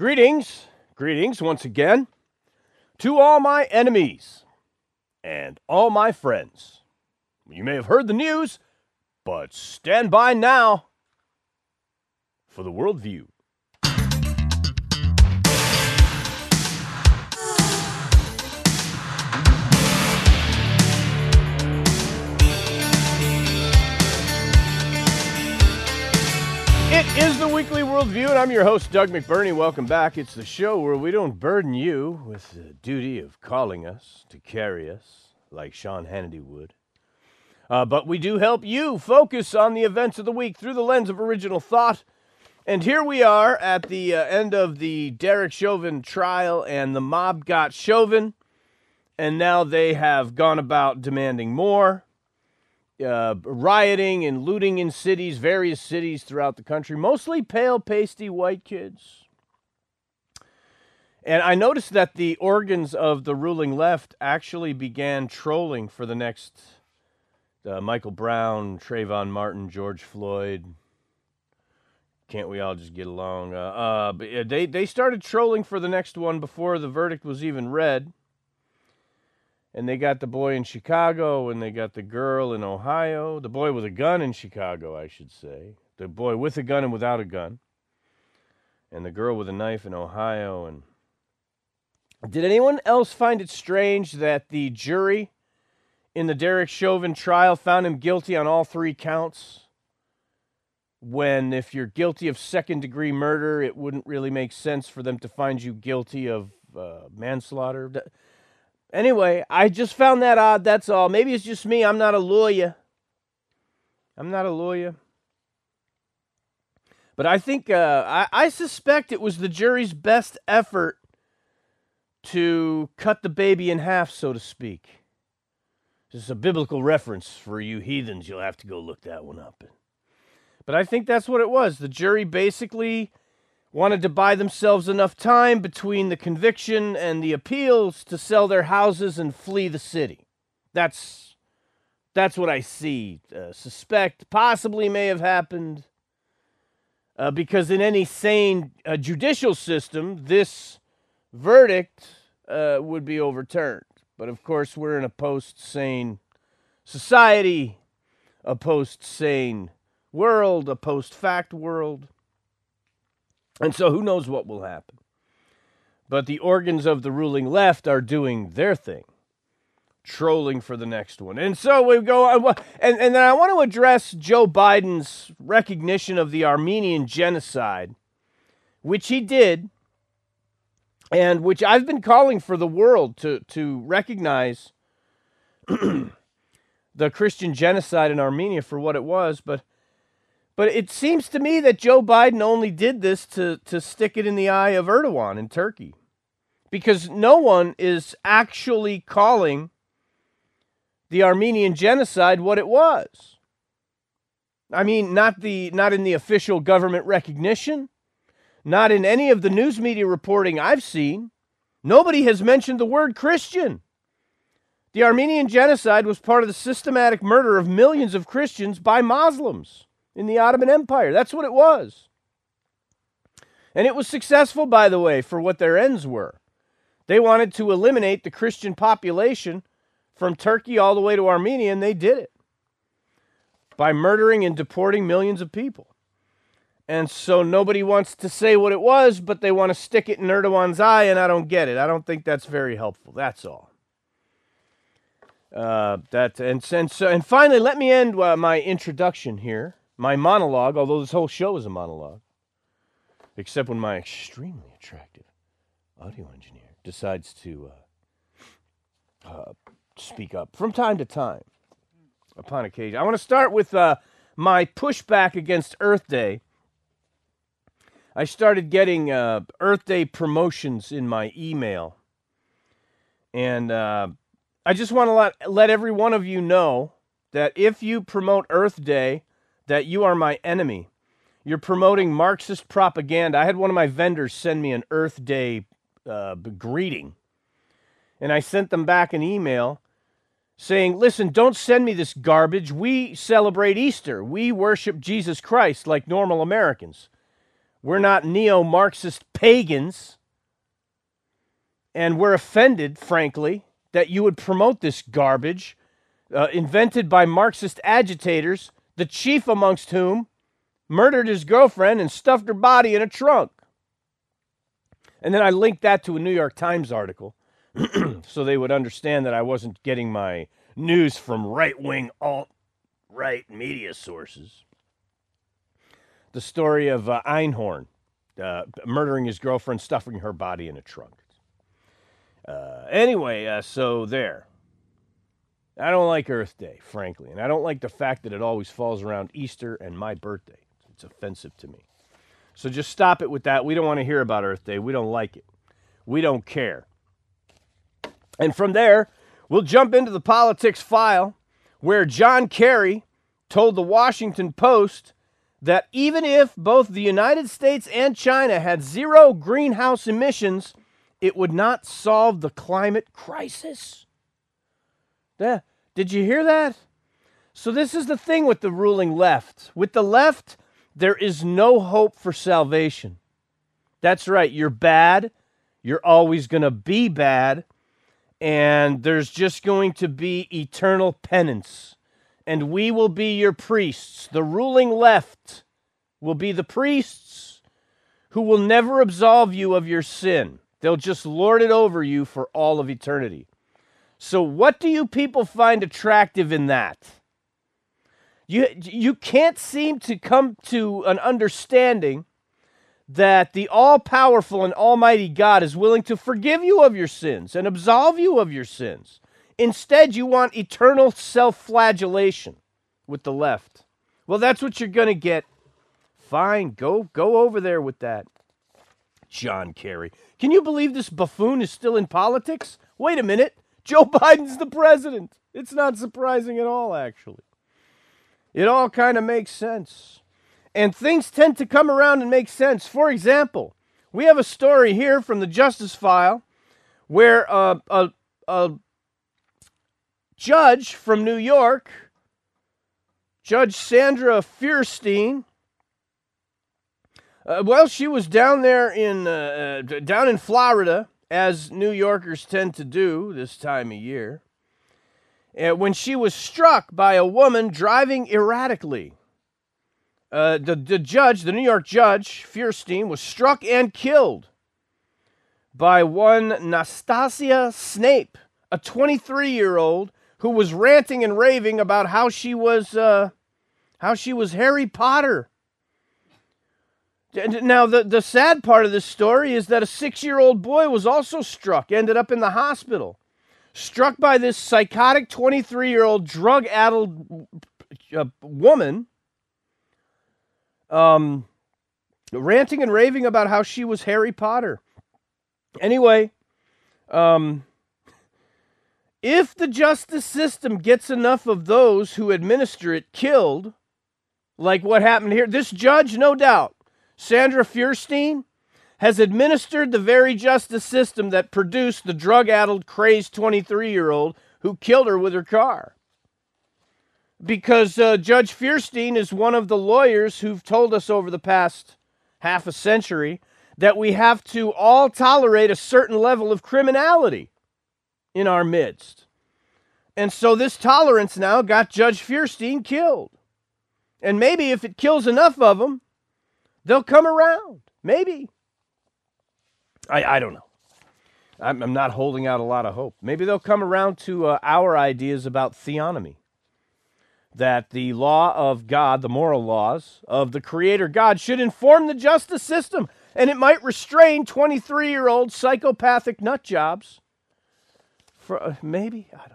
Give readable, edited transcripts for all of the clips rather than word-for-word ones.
Greetings once again to all my enemies and all my friends. You may have heard the news, but stand by now for the worldview. It is the Weekly Worldview, and I'm your host, Doug McBurney. Welcome back. It's the show where we don't burden you with the duty of calling us to carry us like Sean Hannity would. But we do help you focus on the events of the week through the lens of original thought. And here we are at the end of the Derek Chauvin trial, and the mob got Chauvin, and now they have gone about demanding more. Rioting and looting in cities, various cities throughout the country, mostly pale, pasty white kids. And I noticed that the organs of the ruling left actually began trolling for the next Michael Brown, Trayvon Martin, George Floyd. Can't we all just get along? But they started trolling for the next one before the verdict was even read. And they got the boy in Chicago, and they got the girl in Ohio. The boy with a gun in Chicago, I should say. The boy with a gun and without a gun. And the girl with a knife in Ohio. And did anyone else find it strange that the jury in the Derek Chauvin trial found him guilty on all three counts? When if you're guilty of second-degree murder, it wouldn't really make sense for them to find you guilty of manslaughter. Anyway, I just found that odd, that's all. Maybe it's just me. I'm not a lawyer. But I think, I suspect it was the jury's best effort to cut the baby in half, so to speak. This is a biblical reference for you heathens. You'll have to go look that one up. But I think that's what it was. The jury basically wanted to buy themselves enough time between the conviction and the appeals to sell their houses and flee the city. That's what I see. Suspect possibly may have happened because in any sane judicial system, this verdict would be overturned. But of course, we're in a post-sane society, a post-sane world, a post-fact world. And so who knows what will happen. But the organs of the ruling left are doing their thing, trolling for the next one. And so we go on, and then I want to address Joe Biden's recognition of the Armenian genocide, which he did, and which I've been calling for the world to recognize the Christian genocide in Armenia for what it was, But it seems to me that Joe Biden only did this to stick it in the eye of Erdogan in Turkey. Because no one is actually calling the Armenian genocide what it was. I mean, not in the official government recognition, not in any of the news media reporting I've seen. Nobody has mentioned the word Christian. The Armenian genocide was part of the systematic murder of millions of Christians by Muslims in the Ottoman Empire. That's what it was. And it was successful, by the way, for what their ends were. They wanted to eliminate the Christian population from Turkey all the way to Armenia, and they did it by murdering and deporting millions of people. And so nobody wants to say what it was, but they want to stick it in Erdogan's eye, and I don't get it. I don't think that's very helpful. That's all. And finally, let me end my introduction here. My monologue, although this whole show is a monologue, except when my extremely attractive audio engineer decides to speak up from time to time, upon occasion. I want to start with my pushback against Earth Day. I started getting Earth Day promotions in my email, and I just want to let every one of you know that if you promote Earth Day, that you are my enemy. You're promoting Marxist propaganda. I had one of my vendors send me an Earth Day greeting. And I sent them back an email saying, listen, don't send me this garbage. We celebrate Easter. We worship Jesus Christ like normal Americans. We're not neo-Marxist pagans. And we're offended, frankly, that you would promote this garbage invented by Marxist agitators, the chief amongst whom murdered his girlfriend and stuffed her body in a trunk. And then I linked that to a New York Times article so they would understand that I wasn't getting my news from right-wing alt-right media sources. The story of Einhorn murdering his girlfriend, stuffing her body in a trunk. Anyway, so there. I don't like Earth Day, frankly, and I don't like the fact that it always falls around Easter and my birthday. It's offensive to me. So just stop it with that. We don't want to hear about Earth Day. We don't like it. We don't care. And from there, we'll jump into the politics file where John Kerry told the Washington Post that even if both the United States and China had zero greenhouse emissions, it would not solve the climate crisis. Did you hear that? So this is the thing with the ruling left. With the left, there is no hope for salvation. That's right. You're bad. You're always going to be bad. And there's just going to be eternal penance. And we will be your priests. The ruling left will be the priests who will never absolve you of your sin. They'll just lord it over you for all of eternity. So what do you people find attractive in that? You can't seem to come to an understanding that the all-powerful and almighty God is willing to forgive you of your sins and absolve you of your sins. Instead, you want eternal self-flagellation with the left. Well, that's what you're going to get. Fine, go over there with that. John Kerry. Can you believe this buffoon is still in politics? Wait a minute. Joe Biden's the president. It's not surprising at all, actually. It all kind of makes sense. And things tend to come around and make sense. For example, we have a story here from the Justice File where a judge from New York, Judge Sandra Feuerstein, she was down there down in Florida, as New Yorkers tend to do this time of year, when she was struck by a woman driving erratically. The New York judge, Feuerstein, was struck and killed by one Nastasia Snape, a 23-year-old who was ranting and raving about how she was Harry Potter. Now, the sad part of this story is that a 6-year-old boy was also struck, ended up in the hospital, struck by this psychotic 23-year-old drug-addled woman, ranting and raving about how she was Harry Potter. Anyway, if the justice system gets enough of those who administer it killed, like what happened here, this judge, no doubt, Sandra Feuerstein, has administered the very justice system that produced the drug-addled, crazed 23-year-old who killed her with her car. Because Judge Feuerstein is one of the lawyers who've told us over the past half a century that we have to all tolerate a certain level of criminality in our midst. And so this tolerance now got Judge Feuerstein killed. And maybe if it kills enough of them, they'll come around. Maybe. I don't know. I'm not holding out a lot of hope. Maybe they'll come around to our ideas about theonomy. That the law of God, the moral laws of the Creator God, should inform the justice system. And it might restrain 23-year-old psychopathic nutjobs. Maybe? I don't.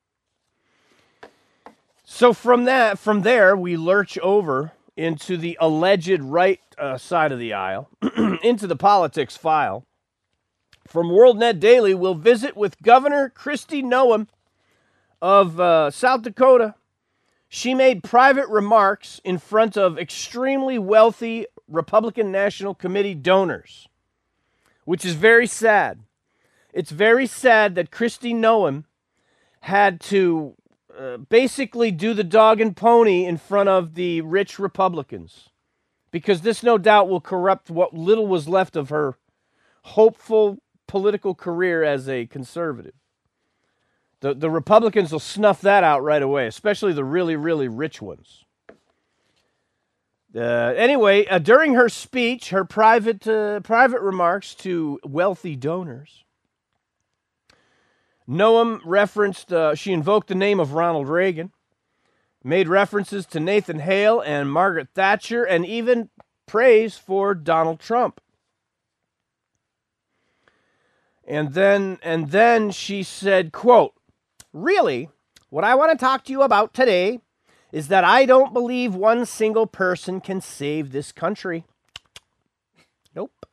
So from there, we lurch over into the alleged right side of the aisle, into the politics file. From WorldNet Daily, we'll visit with Governor Kristi Noem of South Dakota. She made private remarks in front of extremely wealthy Republican National Committee donors, which is very sad. It's very sad that Kristi Noem had to basically do the dog and pony in front of the rich Republicans because this no doubt will corrupt what little was left of her hopeful political career as a conservative. The Republicans will snuff that out right away, especially the really, really rich ones. Anyway, during her speech, her private remarks to wealthy donors, Noam referenced, she invoked the name of Ronald Reagan, made references to Nathan Hale and Margaret Thatcher, and even praise for Donald Trump. And then she said, quote, "Really, what I want to talk to you about today is that I don't believe one single person can save this country. Nope.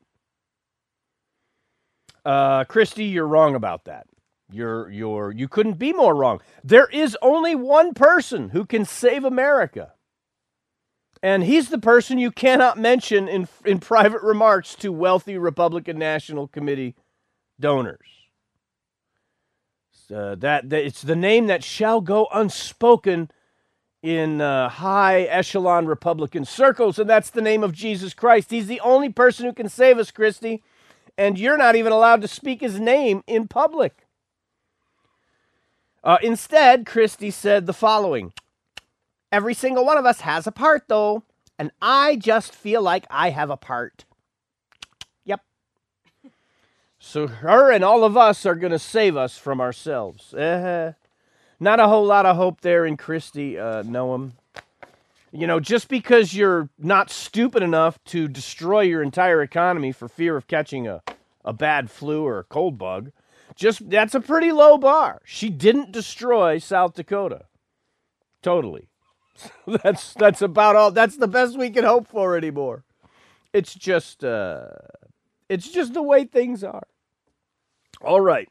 Christy, you're wrong about that. You couldn't be more wrong. There is only one person who can save America. And he's the person you cannot mention in private remarks to wealthy Republican National Committee donors. That it's the name that shall go unspoken in high echelon Republican circles, and that's the name of Jesus Christ. He's the only person who can save us, Christy, and you're not even allowed to speak his name in public. Instead, Christy said the following: "Every single one of us has a part, though, and I just feel like I have a part." So her and all of us are going to save us from ourselves. Not a whole lot of hope there in Christy, Noam. You know, just because you're not stupid enough to destroy your entire economy for fear of catching a bad flu or a cold bug, that's a pretty low bar. She didn't destroy South Dakota. Totally. That's about all. That's the best we can hope for anymore. It's just the way things are. All right.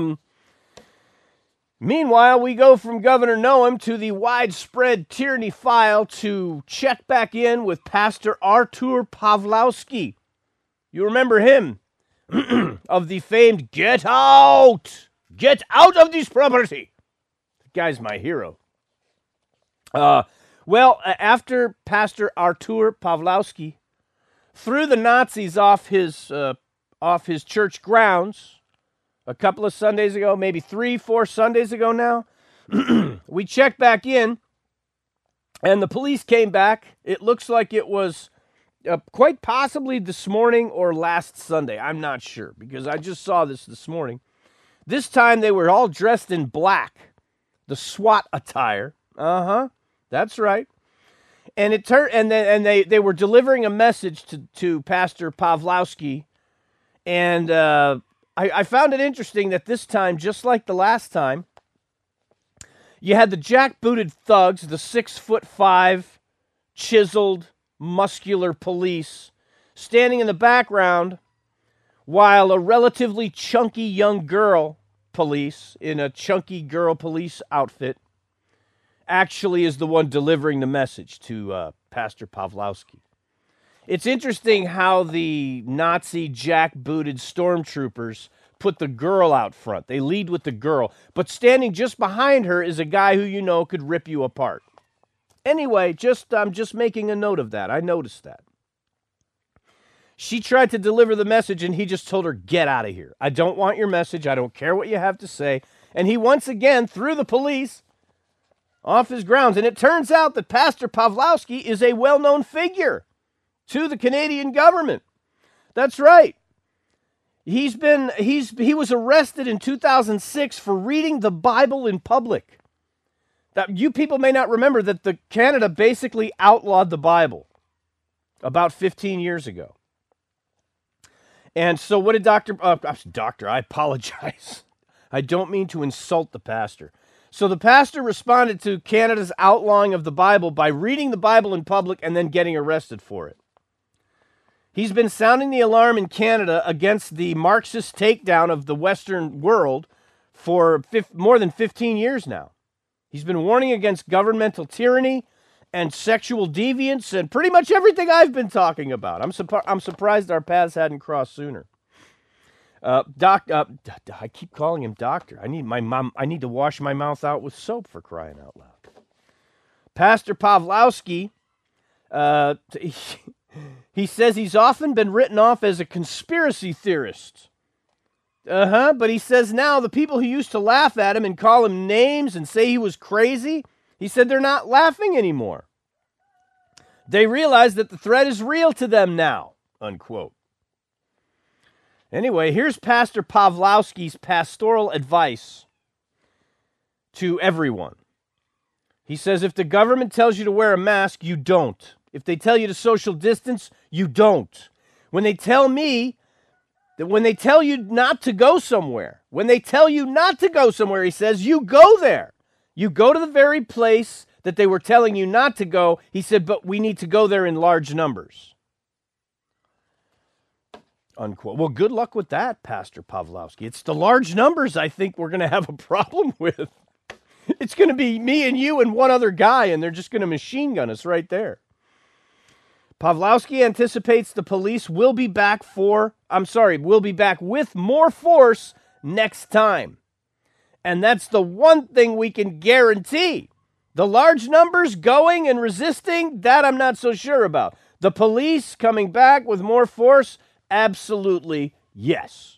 Meanwhile, we go from Governor Noam to the widespread tyranny file to check back in with Pastor Artur Pawlowski. You remember him of the famed "Get out! Get out of this property!" The guy's my hero. Well, after Pastor Artur Pawlowski threw the Nazis off his church grounds a couple of Sundays ago, maybe 3-4 Sundays ago now, we checked back in, and the police came back. It looks like it was quite possibly this morning or last Sunday. I'm not sure, because I just saw this morning. This time they were all dressed in black, the SWAT attire. That's right. And it turned, and they were delivering a message to Pastor Pawlowski, and I found it interesting that this time, just like the last time, you had the jackbooted thugs, the 6'5", chiseled, muscular police, standing in the background, while a relatively chunky young girl police in a chunky girl police outfit actually is the one delivering the message to Pastor Pawlowski. It's interesting how the Nazi jackbooted stormtroopers put the girl out front. They lead with the girl, but standing just behind her is a guy who you know could rip you apart. Anyway, I'm just making a note of that. I noticed that. She tried to deliver the message, and he just told her, "Get out of here. I don't want your message. I don't care what you have to say." And he once again threw the police off his grounds. And it turns out that Pastor Pawlowski is a well-known figure to the Canadian government. That's right. He was arrested in 2006 for reading the Bible in public. That you people may not remember that Canada basically outlawed the Bible about 15 years ago. And so what did I apologize. I don't mean to insult the pastor. So the pastor responded to Canada's outlawing of the Bible by reading the Bible in public and then getting arrested for it. He's been sounding the alarm in Canada against the Marxist takedown of the Western world for more than 15 years now. He's been warning against governmental tyranny and sexual deviance and pretty much everything I've been talking about. I'm surprised our paths hadn't crossed sooner. I keep calling him doctor. I need to wash my mouth out with soap, for crying out loud. Pastor Pawlowski, He says he's often been written off as a conspiracy theorist. But he says now the people who used to laugh at him and call him names and say he was crazy, he said they're not laughing anymore. They realize that the threat is real to them now, unquote. Anyway, here's Pastor Pawlowski's pastoral advice to everyone. He says, if the government tells you to wear a mask, you don't. If they tell you to social distance, you don't. When they tell you not to go somewhere, he says, you go there. You go to the very place that they were telling you not to go. He said, but we need to go there in large numbers. Unquote. Well, good luck with that, Pastor Pawlowski. It's the large numbers I think we're going to have a problem with. It's going to be me and you and one other guy, and they're just going to machine gun us right there. Pawlowski anticipates the police will be back with more force next time. And that's the one thing we can guarantee. The large numbers going and resisting, that I'm not so sure about. The police coming back with more force, absolutely yes.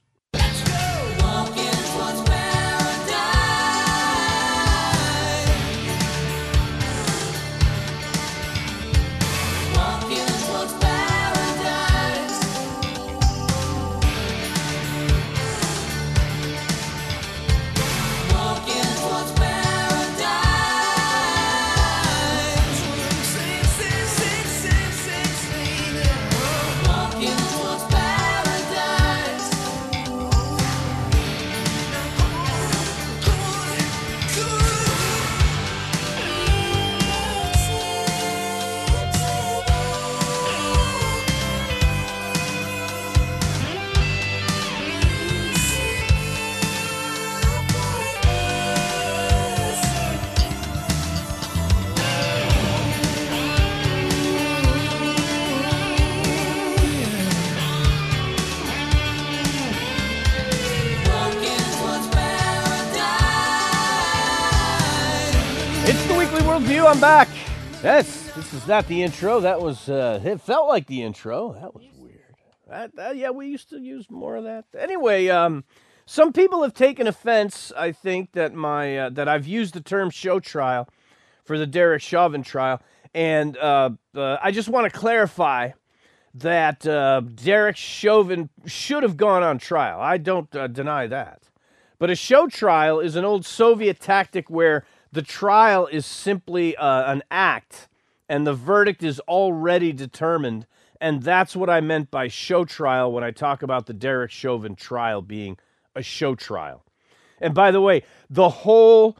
Worldview, I'm back. This is not the intro. That was, it felt like the intro. That was weird. Yeah, we used to use more of that. Anyway, some people have taken offense, I think, that that I've used the term show trial for the Derek Chauvin trial. And I just want to clarify that Derek Chauvin should have gone on trial. I don't deny that. But a show trial is an old Soviet tactic where the trial is simply an act, and the verdict is already determined, and that's what I meant by show trial when I talk about the Derek Chauvin trial being a show trial. And by the way, the whole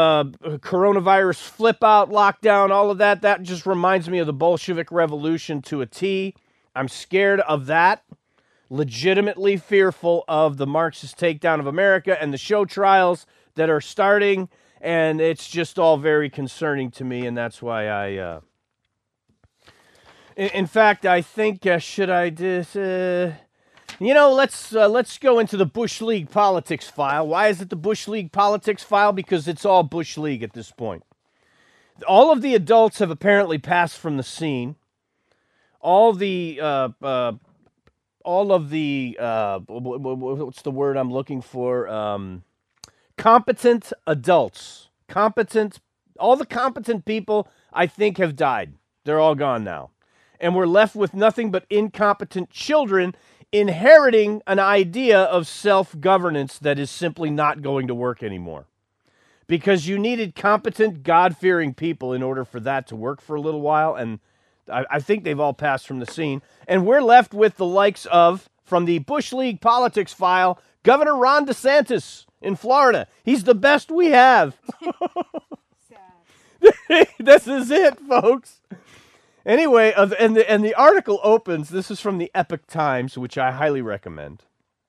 coronavirus flip-out, lockdown, all of that just reminds me of the Bolshevik Revolution to a T. I'm scared of that, legitimately fearful of the Marxist takedown of America and the show trials that are starting. And it's just all very concerning to me, and that's why I... In fact, I think, should I just... let's go into the Bush League politics file. Why is it the Bush League politics file? Because it's all Bush League at this point. All of the adults have apparently passed from the scene. All the... what's the word I'm looking for? Competent adults, all the competent people, I think, have died. They're all gone now. And we're left with nothing but incompetent children inheriting an idea of self-governance that is simply not going to work anymore. Because you needed competent, God-fearing people in order for that to work for a little while, and I think they've all passed from the scene. And we're left with the likes of, from the Bush League politics file, Governor Ron DeSantis in Florida. He's the best we have. This is it, folks. Anyway, and the article opens, this is from the Epoch Times, which I highly recommend.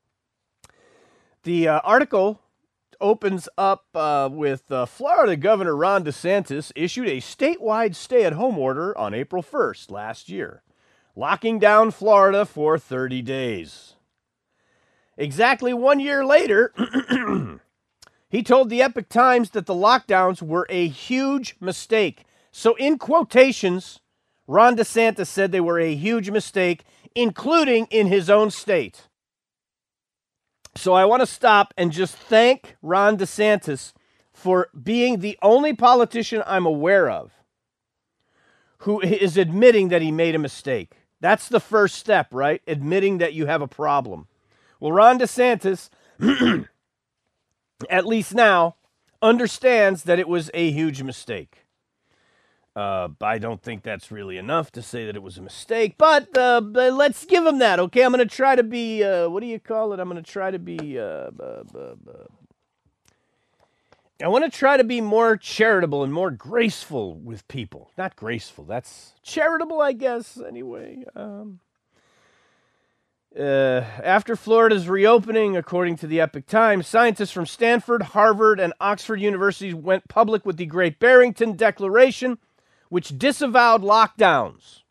The article opens up with Florida Governor Ron DeSantis issued a statewide stay-at-home order on April 1st last year, locking down Florida for 30 days. Exactly 1 year later, he told the Epoch Times that the lockdowns were a huge mistake. So in quotations, Ron DeSantis said they were a huge mistake, including in his own state. So I want to stop and just thank Ron DeSantis for being the only politician I'm aware of who is admitting that he made a mistake. That's the first step, right? Admitting that you have a problem. Well, Ron DeSantis, at least now, understands that it was a huge mistake. I don't think that's really enough to say that it was a mistake, but let's give him that, okay? I'm going to try to be, what do you call it? I'm going to try to be, I want to try to be more charitable and more graceful with people. Not graceful, that's charitable, I guess, anyway. After Florida's reopening, according to the Epoch Times, scientists from Stanford, Harvard, and Oxford universities went public with the Great Barrington Declaration, which disavowed lockdowns.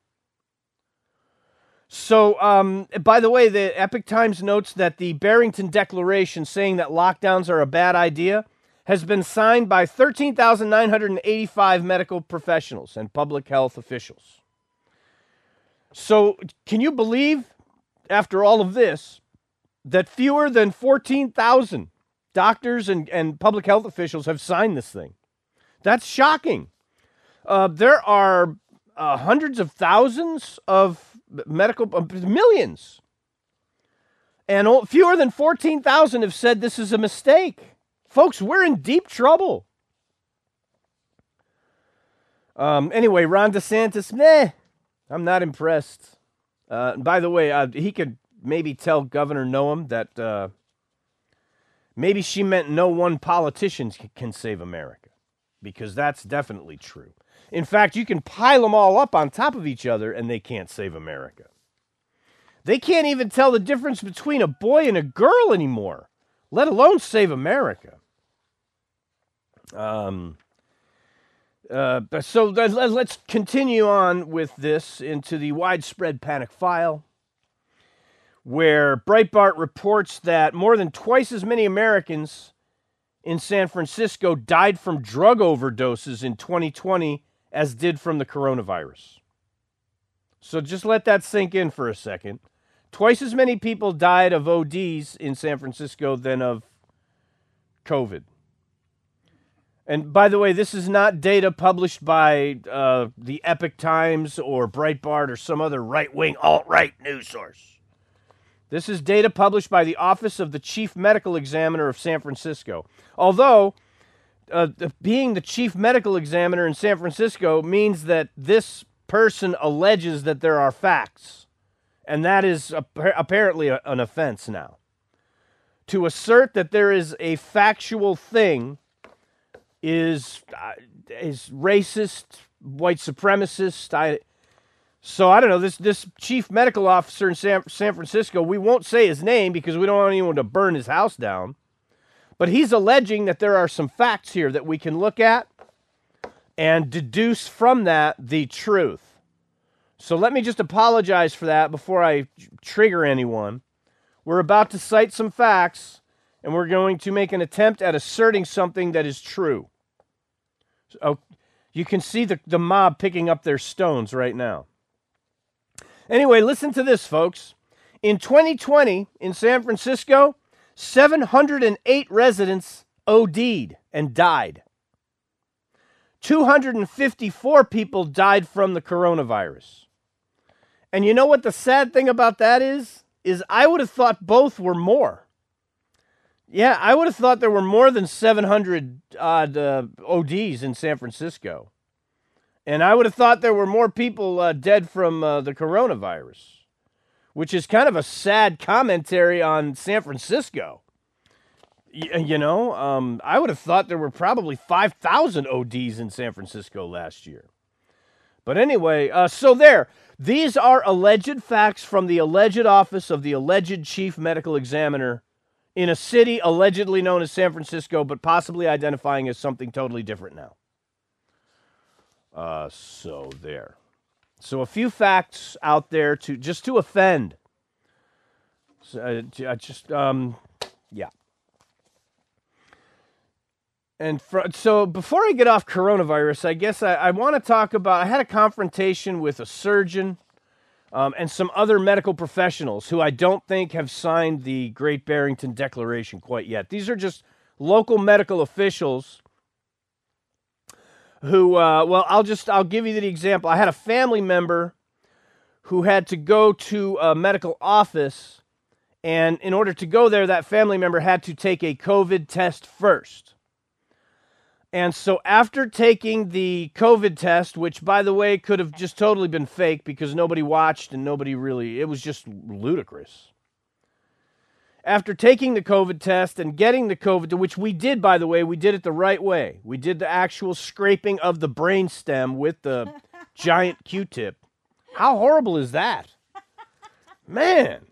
So, by the way, the Epoch Times notes that the Barrington Declaration saying that lockdowns are a bad idea has been signed by 13,985 medical professionals and public health officials. So, can you believe, after all of this, that fewer than 14,000 doctors and public health officials have signed this thing? That's shocking. There are hundreds of thousands of medical, millions. And fewer than 14,000 have said this is a mistake. Folks, we're in deep trouble. Anyway, Ron DeSantis, I'm not impressed. By the way, he could maybe tell Governor Noem that maybe she meant no one politician can save America, because that's definitely true. In fact, you can pile them all up on top of each other and they can't save America. They can't even tell the difference between a boy and a girl anymore, let alone save America. So let's continue on with this into the widespread panic file, where Breitbart reports that more than twice as many Americans in San Francisco died from drug overdoses in 2020 as did from the coronavirus. So just let that sink in for a second. Twice as many people died of ODs in San Francisco than of COVID. And by the way, this is not data published by the Epoch Times or Breitbart or some other right-wing, alt-right news source. This is data published by the Office of the Chief Medical Examiner of San Francisco. Although, being the Chief Medical Examiner in San Francisco means that this person alleges that there are facts. And that is apparently an offense now. To assert that there is a factual thing is racist, white supremacist. So I don't know, this chief medical officer in San Francisco, we won't say his name because we don't want anyone to burn his house down. But he's alleging that there are some facts here that we can look at and deduce from that the truth. So let me just apologize for that before I trigger anyone. We're about to cite some facts, and we're going to make an attempt at asserting something that is true. So you can see the mob picking up their stones right now. Anyway, listen to this, folks. In 2020, in San Francisco, 708 residents OD'd and died. 254 people died from the coronavirus. And you know what the sad thing about that is? I would have thought both were more. Yeah, I would have thought there were more than 700 ODs in San Francisco. And I would have thought there were more people dead from the coronavirus, which is kind of a sad commentary on San Francisco. I would have thought there were probably 5,000 ODs in San Francisco last year. But anyway, so there. These are alleged facts from the alleged office of the alleged chief medical examiner in a city allegedly known as San Francisco, but possibly identifying as something totally different now. So there. So a few facts out there to offend. So, yeah. So before I get off coronavirus, I guess I want to talk about, I had a confrontation with a surgeon and some other medical professionals who I don't think have signed the Great Barrington Declaration quite yet. These are just local medical officials who, I'll give you the example. I had a family member who had to go to a medical office, and in order to go there, that family member had to take a COVID test first. And so after taking the COVID test, which, by the way, could have just totally been fake because nobody watched and it was just ludicrous. After taking the COVID test and getting the COVID, which we did, by the way, we did it the right way. We did the actual scraping of the brainstem with the giant Q-tip. How horrible is that? Man.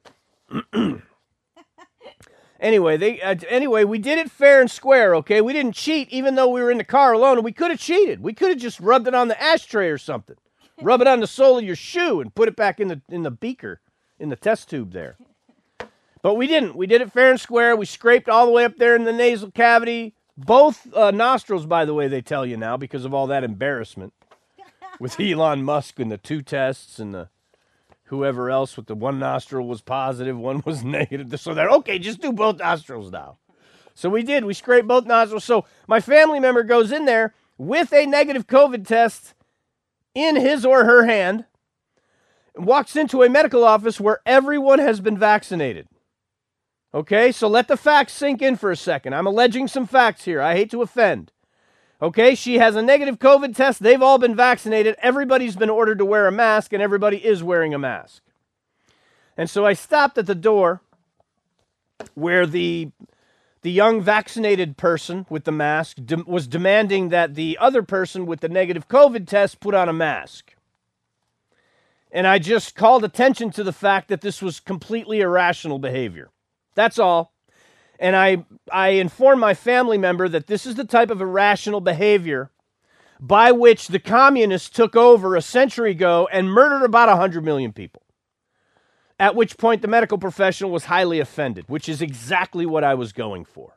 Anyway, we did it fair and square, okay? We didn't cheat even though we were in the car alone, and we could have cheated. We could have just rubbed it on the ashtray or something. Rub it on the sole of your shoe and put it back in the beaker, in the test tube there. But we didn't. We did it fair and square. We scraped all the way up there in the nasal cavity. Both nostrils, by the way, they tell you now because of all that embarrassment with Elon Musk and the 2 tests and the whoever else with the one nostril was positive, one was negative. So they're, okay, just do both nostrils now. So we did. We scraped both nostrils. So my family member goes in there with a negative COVID test in his or her hand and walks into a medical office where everyone has been vaccinated. Okay, so let the facts sink in for a second. I'm alleging some facts here. I hate to offend. Okay, she has a negative COVID test. They've all been vaccinated. Everybody's been ordered to wear a mask, and everybody is wearing a mask. And so I stopped at the door where the young vaccinated person with the mask was demanding that the other person with the negative COVID test put on a mask. And I just called attention to the fact that this was completely irrational behavior. That's all. And I informed my family member that this is the type of irrational behavior by which the communists took over a century ago and murdered about 100 million people. At which point the medical professional was highly offended, which is exactly what I was going for.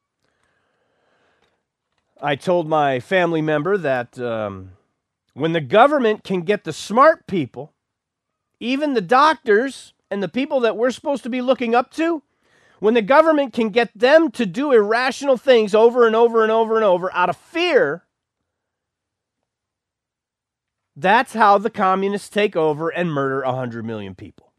I told my family member that when the government can get the smart people, even the doctors and the people that we're supposed to be looking up to, when the government can get them to do irrational things over and over and over and over out of fear, that's how the communists take over and murder 100 million people.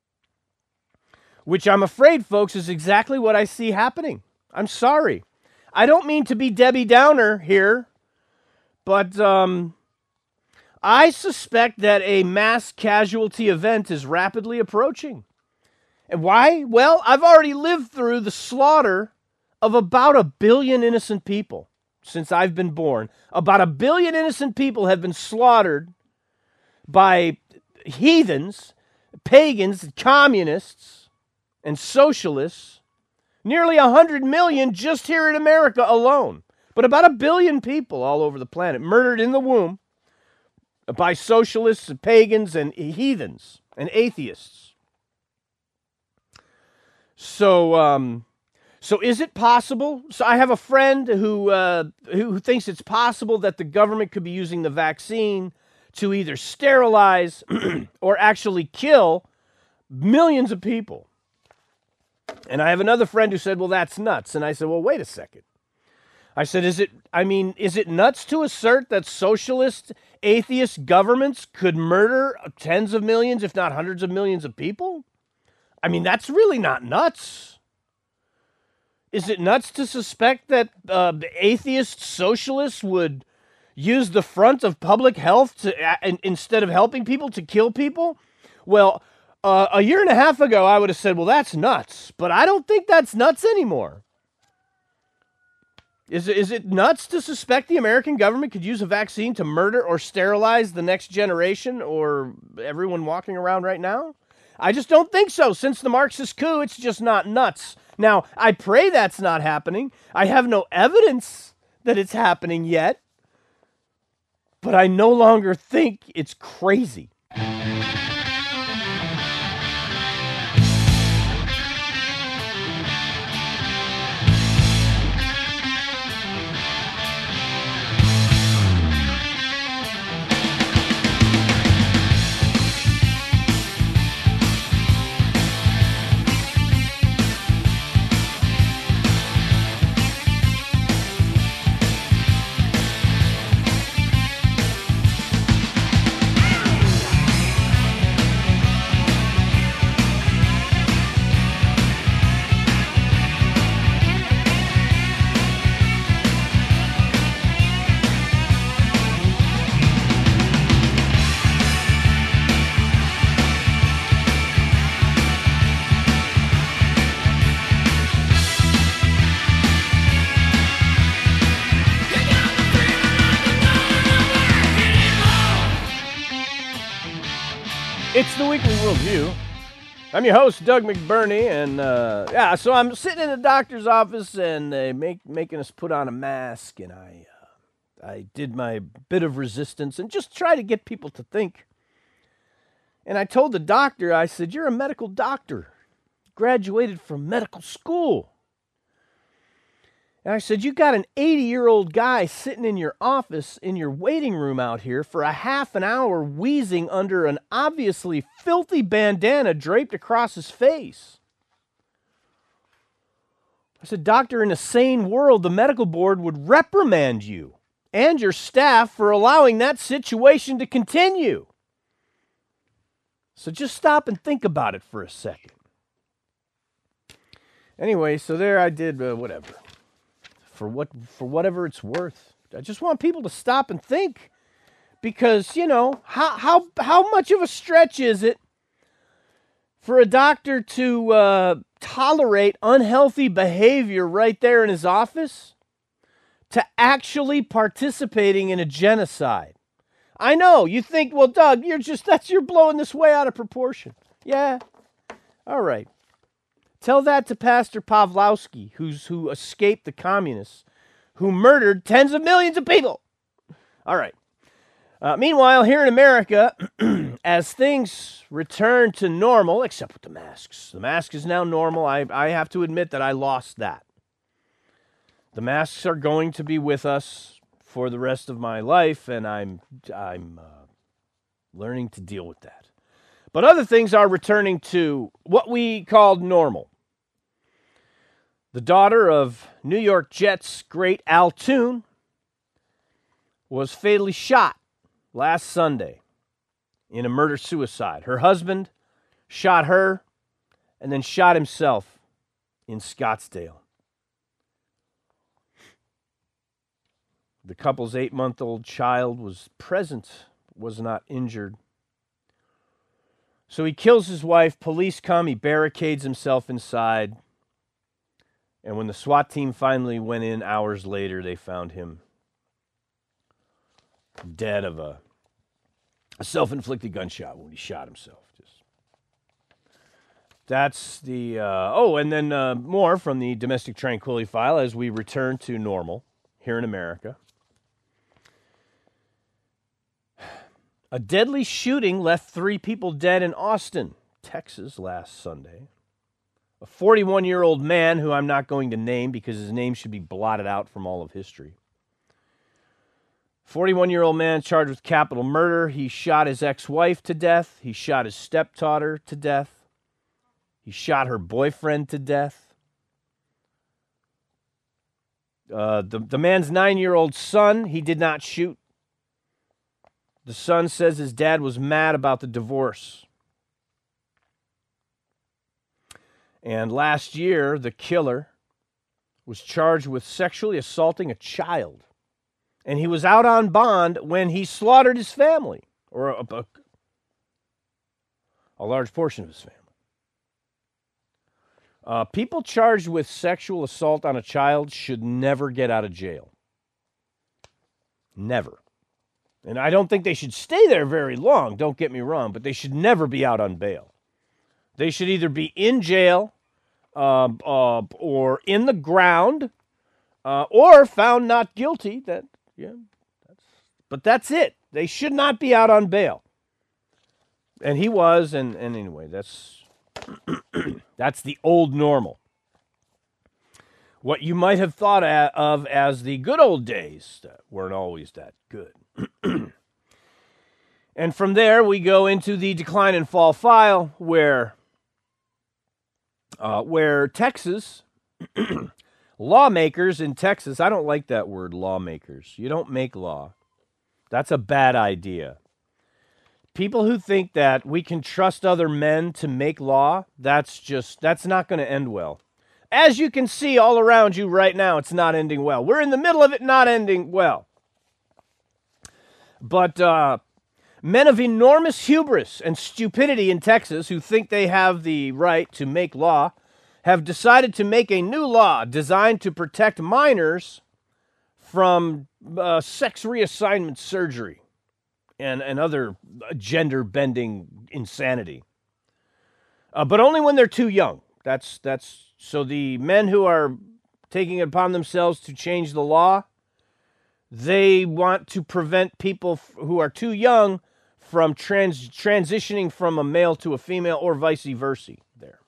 Which I'm afraid, folks, is exactly what I see happening. I'm sorry. I don't mean to be Debbie Downer here, but I suspect that a mass casualty event is rapidly approaching. And why? Well, I've already lived through the slaughter of about 1 billion innocent people since I've been born. About 1 billion innocent people have been slaughtered by heathens, pagans, communists, and socialists. Nearly 100 million just here in America alone. But about 1 billion people all over the planet murdered in the womb by socialists, and pagans, and heathens, and atheists. So is it possible? So I have a friend who thinks it's possible that the government could be using the vaccine to either sterilize or actually kill millions of people. And I have another friend who said, well, that's nuts. And I said, well, wait a second. I said, is it nuts to assert that socialist, atheist governments could murder tens of millions, if not hundreds of millions of people? I mean, that's really not nuts. Is it nuts to suspect that atheist socialists would use the front of public health to instead of helping people to kill people? Well, a year and a half ago, I would have said, well, that's nuts. But I don't think that's nuts anymore. Is it nuts to suspect the American government could use a vaccine to murder or sterilize the next generation or everyone walking around right now? I just don't think so. Since the Marxist coup, it's just not nuts. Now, I pray that's not happening. I have no evidence that it's happening yet. But I no longer think it's crazy. It's the Weekly Worldview. I'm your host, Doug McBurney, and so I'm sitting in the doctor's office, and they making us put on a mask, and I did my bit of resistance and just try to get people to think. And I told the doctor, I said, "You're a medical doctor, graduated from medical school." And I said, "You got an 80-year-old guy sitting in your office, in your waiting room out here for a half an hour wheezing under an obviously filthy bandana draped across his face." I said, "Doctor, in a sane world, the medical board would reprimand you and your staff for allowing that situation to continue. So just stop and think about it for a second." Anyway, so there I did whatever. For whatever it's worth. I just want people to stop and think, because, how much of a stretch is it for a doctor to tolerate unhealthy behavior right there in his office to actually participating in a genocide? I know, you think, well, Doug, you're blowing this way out of proportion. Yeah, all right. Tell that to Pastor Pawlowski, who escaped the communists, who murdered tens of millions of people. All right. Meanwhile, here in America, as things return to normal, except with the masks. The mask is now normal. I have to admit that I lost that. The masks are going to be with us for the rest of my life, and I'm learning to deal with that. But other things are returning to what we called normal. The daughter of New York Jets great Al Toon was fatally shot last Sunday in a murder-suicide. Her husband shot her and then shot himself in Scottsdale. The couple's 8-month-old child was present, was not injured. So he kills his wife. Police come. He barricades himself inside. And when the SWAT team finally went in hours later, they found him dead of a self-inflicted gunshot wound. He shot himself. That's the... and then more from the domestic tranquility file as we return to normal here in America. A deadly shooting left 3 people dead in Austin, Texas, last Sunday. A 41-year-old man, who I'm not going to name because his name should be blotted out from all of history. 41-year-old man charged with capital murder. He shot his ex-wife to death. He shot his stepdaughter to death. He shot her boyfriend to death. The man's 9-year-old son, he did not shoot. The son says his dad was mad about the divorce. And last year, the killer was charged with sexually assaulting a child. And he was out on bond when he slaughtered his family, or a large portion of his family. People charged with sexual assault on a child should never get out of jail. Never. And I don't think they should stay there very long, don't get me wrong, but they should never be out on bail. They should either be in jail or in the ground or found not guilty. But that's it. They should not be out on bail. And he was, and anyway, that's that's the old normal. What you might have thought of as the good old days that weren't always that good. And from there, we go into the decline and fall file, where Texas, lawmakers in Texas, I don't like that word, lawmakers. You don't make law. That's a bad idea. People who think that we can trust other men to make law, that's not going to end well. As you can see all around you right now, it's not ending well. We're in the middle of it not ending well. But men of enormous hubris and stupidity in Texas, who think they have the right to make law, have decided to make a new law designed to protect minors from sex reassignment surgery. and other gender-bending insanity. But only when they're too young. That's so the men who are taking it upon themselves to change the law, they want to prevent people who are too young from transitioning from a male to a female or vice versa. There.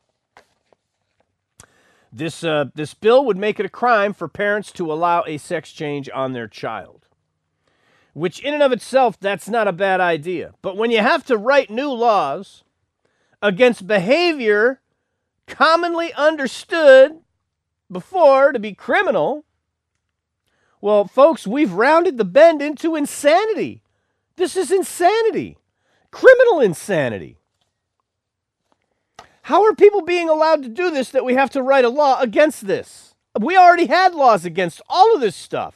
This bill would make it a crime for parents to allow a sex change on their child, which in and of itself, that's not a bad idea. But when you have to write new laws against behavior commonly understood before to be criminal, well, folks, we've rounded the bend into insanity. This is insanity. Criminal insanity. How are people being allowed to do this that we have to write a law against this? We already had laws against all of this stuff.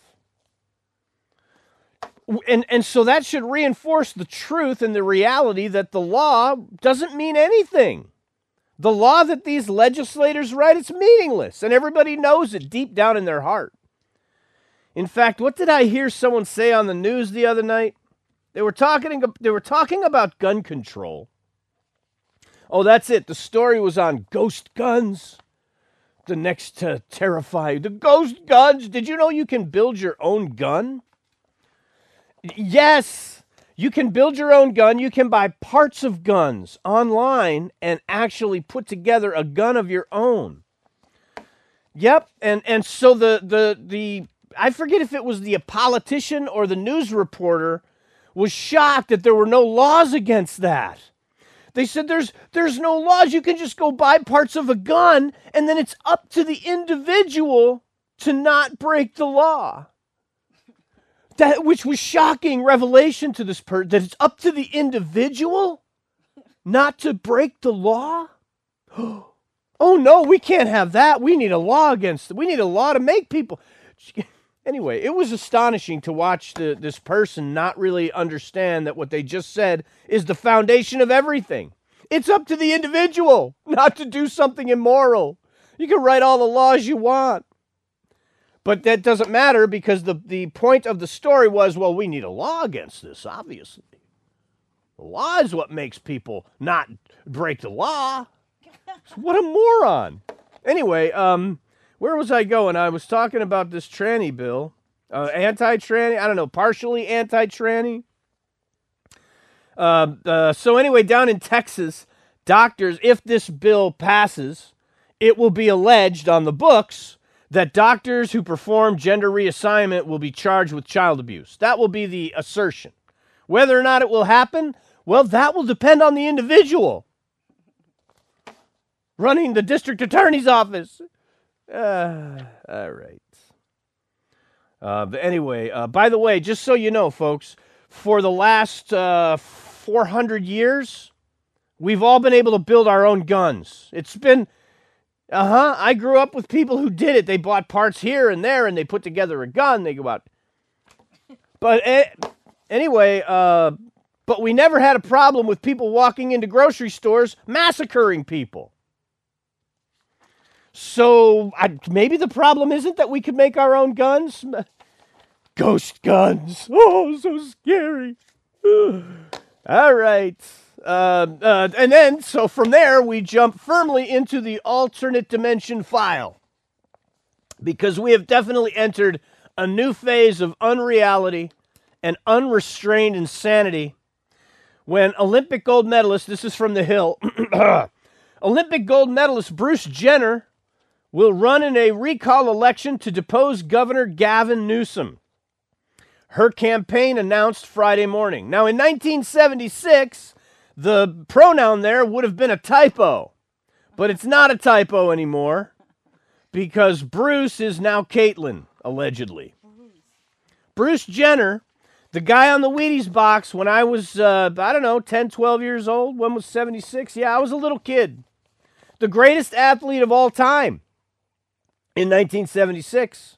And so that should reinforce the truth and the reality that the law doesn't mean anything. The law that these legislators write, it's meaningless, and everybody knows it deep down in their heart. In fact, what did I hear someone say on the news the other night? They were talking about gun control. Oh, that's it. The story was on ghost guns. The next to terrify. The ghost guns. Did you know you can build your own gun? Yes, you can build your own gun. You can buy parts of guns online and actually put together a gun of your own. Yep, and so the I forget if it was the politician or the news reporter was shocked that there were no laws against that. They said there's no laws. You can just go buy parts of a gun, and then it's up to the individual to not break the law. That which was shocking revelation to this person, that it's up to the individual not to break the law. Oh no, we can't have that. We need a law against it. We need a law to make people. Anyway, it was astonishing to watch this person not really understand that what they just said is the foundation of everything. It's up to the individual not to do something immoral. You can write all the laws you want. But that doesn't matter because the point of the story was, well, we need a law against this, obviously. The law is what makes people not break the law. What a moron. Anyway, where was I going? I was talking about this tranny bill. Anti-tranny, I don't know, partially anti-tranny. So anyway, down in Texas, doctors, if this bill passes, it will be alleged on the books that doctors who perform gender reassignment will be charged with child abuse. That will be the assertion. Whether or not it will happen, well, that will depend on the individual running the district attorney's office. All right. But anyway, by the way, just so you know, folks, for the last 400 years, we've all been able to build our own guns. It's been... I grew up with people who did it. They bought parts here and there, and they put together a gun. They go out. But anyway, but we never had a problem with people walking into grocery stores massacring people. So maybe the problem isn't that we could make our own guns. Ghost guns. Oh, so scary. All right. And then, so from there, we jump firmly into the alternate dimension file. Because we have definitely entered a new phase of unreality and unrestrained insanity when Olympic gold medalist, this is from The Hill, Olympic gold medalist Bruce Jenner will run in a recall election to depose Governor Gavin Newsom. Her campaign announced Friday morning. Now, in 1976... the pronoun there would have been a typo, but it's not a typo anymore because Bruce is now Caitlyn, allegedly. Bruce Jenner, the guy on the Wheaties box when I was, 10, 12 years old. When was 76? Yeah, I was a little kid. The greatest athlete of all time in 1976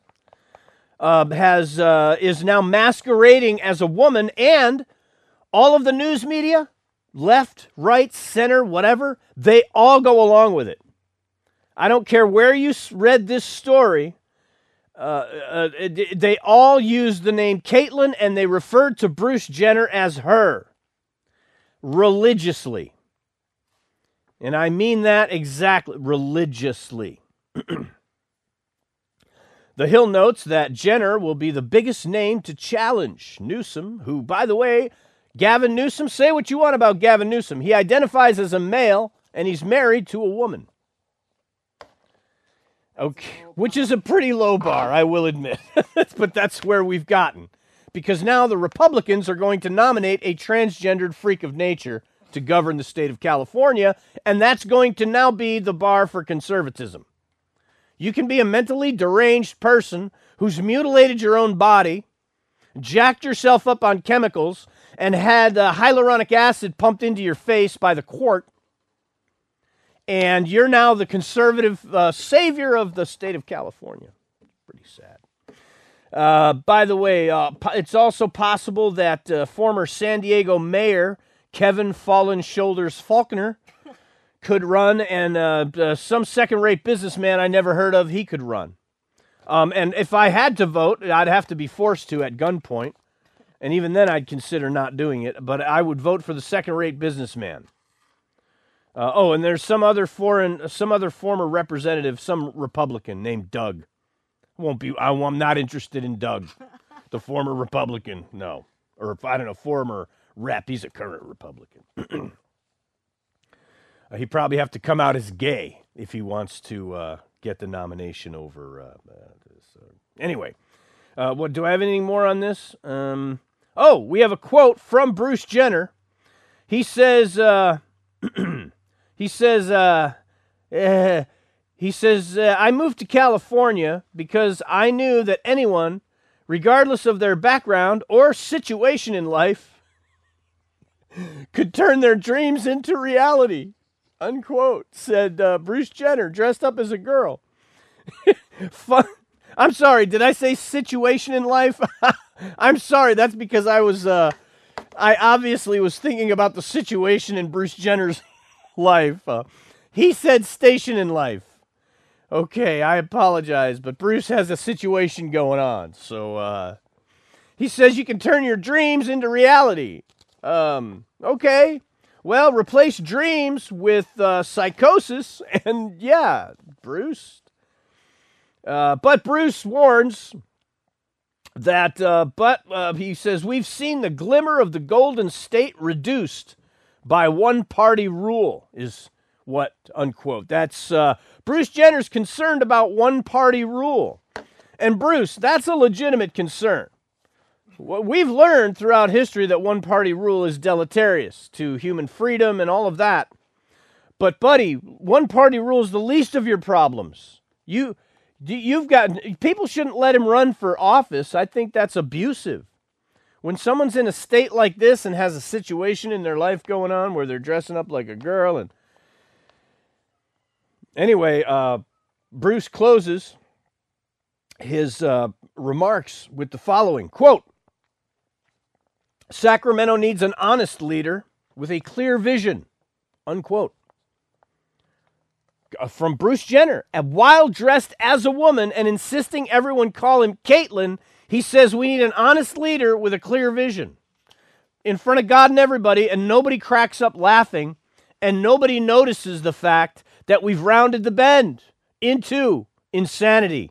is now masquerading as a woman, and all of the news media, left, right, center, whatever, they all go along with it. I don't care where you read this story. They all used the name Caitlyn, and they referred to Bruce Jenner as her religiously. And I mean that exactly, religiously. The Hill notes that Jenner will be the biggest name to challenge Newsom, who, by the way, Gavin Newsom, say what you want about Gavin Newsom. He identifies as a male, and he's married to a woman. Okay, which is a pretty low bar, I will admit. But that's where we've gotten. Because now the Republicans are going to nominate a transgendered freak of nature to govern the state of California, and that's going to now be the bar for conservatism. You can be a mentally deranged person who's mutilated your own body, jacked yourself up on chemicals, and had hyaluronic acid pumped into your face by the quart, and you're now the conservative savior of the state of California. Pretty sad. By the way, it's also possible that former San Diego Mayor Kevin Fallen Shoulders Faulconer could run, and some second-rate businessman I never heard of, he could run. And if I had to vote, I'd have to be forced to at gunpoint, and even then I'd consider not doing it, but I would vote for the second-rate businessman. And there's some other former representative, some Republican named Doug. I'm not interested in Doug, the former Republican, no. Or, I don't know, former rep, he's a current Republican. He'd probably have to come out as gay if he wants to get the nomination over this. Anyway, what do I have anything more on this? We have a quote from Bruce Jenner. He says, I moved to California because I knew that anyone, regardless of their background or situation in life, could turn their dreams into reality. Unquote, said Bruce Jenner, dressed up as a girl. Fun. I'm sorry, did I say situation in life? I'm sorry, that's because I obviously was thinking about the situation in Bruce Jenner's life. He said station in life. Okay, I apologize, but Bruce has a situation going on. So, he says you can turn your dreams into reality. Okay. Well, replace dreams with psychosis, and yeah, Bruce. But Bruce warns that, he says, we've seen the glimmer of the Golden State reduced by one-party rule, is what, unquote. That's, Bruce Jenner's concerned about one-party rule. And Bruce, that's a legitimate concern. We've learned throughout history that one-party rule is deleterious to human freedom and all of that. But, buddy, one-party rule is the least of your problems. You've got people shouldn't let him run for office. I think that's abusive. When someone's in a state like this and has a situation in their life going on where they're dressing up like a girl, and anyway, Bruce closes his remarks with the following quote. Sacramento needs an honest leader with a clear vision, unquote. From Bruce Jenner, while dressed as a woman and insisting everyone call him Caitlyn, he says we need an honest leader with a clear vision. In front of God and everybody, and nobody cracks up laughing, and nobody notices the fact that we've rounded the bend into insanity.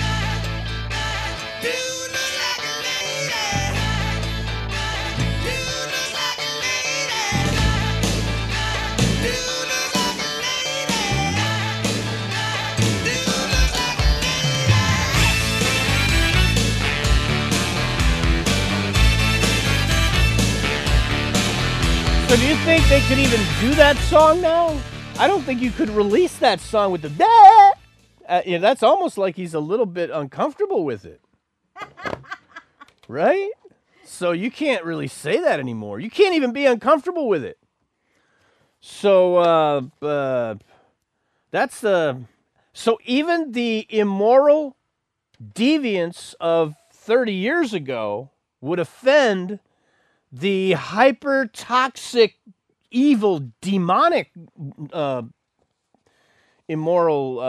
So do you think they could even do that song now? I don't think you could release that song with the that's almost like he's a little bit uncomfortable with it. Right? So you can't really say that anymore. You can't even be uncomfortable with it. So that's the... So even the immoral deviance of 30 years ago would offend the hyper-toxic, evil, demonic immoral,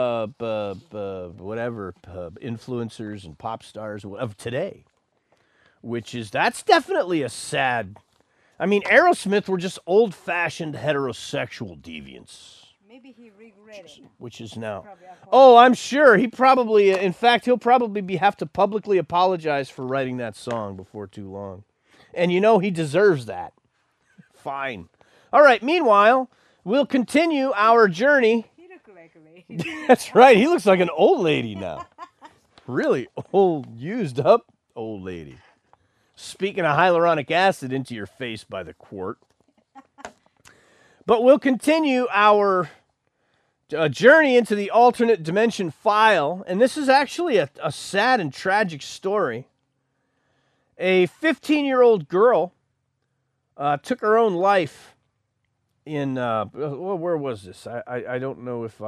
influencers and pop stars of today, that's definitely a sad. I mean, Aerosmith were just old-fashioned heterosexual deviants. Maybe he regretted. Which is now. Oh, I'm sure he probably. In fact, he'll probably have to publicly apologize for writing that song before too long, and he deserves that. Fine. All right. Meanwhile, we'll continue our journey. He looks like a lady. That's right. He looks like an old lady now. Really old, used up old lady. Speaking of hyaluronic acid into your face by the quart. But we'll continue our journey into the alternate dimension file. And this is actually a sad and tragic story. A 15-year-old girl took her own life in, where was this? I don't know if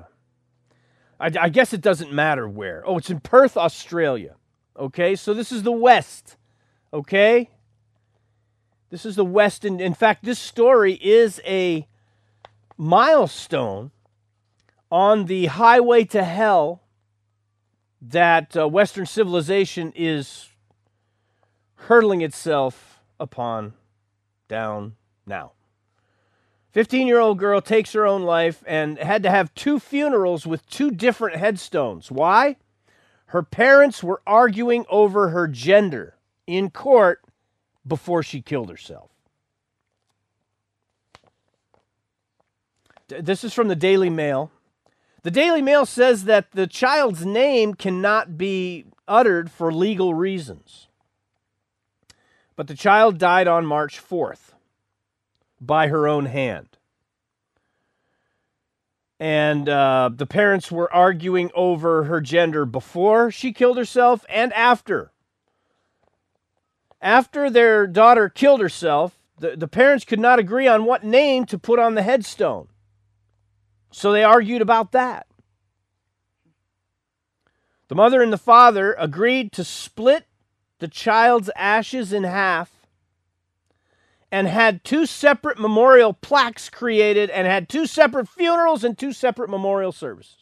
I guess it doesn't matter where. Oh, it's in Perth, Australia. Okay, so this is the West. Okay? This is the West. And in fact, this story is a milestone on the highway to hell that Western civilization is hurtling itself upon down now. 15-year-old girl takes her own life and had to have 2 funerals with 2 different headstones. Why? Her parents were arguing over her gender in court before she killed herself. This is from the Daily Mail. The Daily Mail says that the child's name cannot be uttered for legal reasons. But the child died on March 4th by her own hand. And the parents were arguing over her gender before she killed herself and after. After their daughter killed herself, the parents could not agree on what name to put on the headstone. So they argued about that. The mother and the father agreed to split the child's ashes in half and had 2 separate memorial plaques created and had 2 separate funerals and 2 separate memorial services.